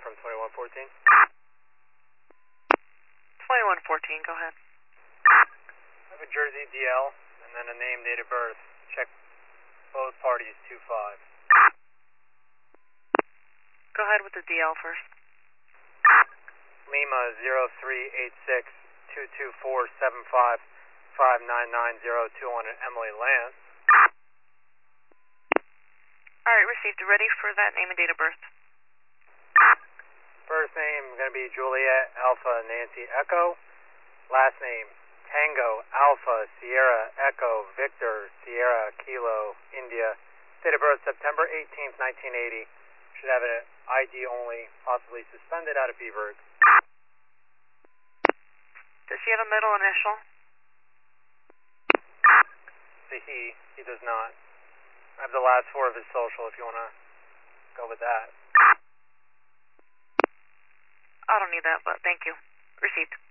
from 2114. 2114, go ahead. I have a Jersey DL and then a name, date of birth. Check both parties 25. Go ahead with the DL first. Lima 0386 22475 5990 Emily Lance. Alright, received. Ready for that name and date of birth. First name going to be Juliet Alpha Nancy Echo. Last name Tango Alpha Sierra Echo Victor Sierra Kilo India. Date of birth September 18th, 1980. Should have an ID only, possibly suspended out of Beaver. Does she have a middle initial? The he does not. I have the last four of his social if you want to go with that. I don't need that, but thank you. Received.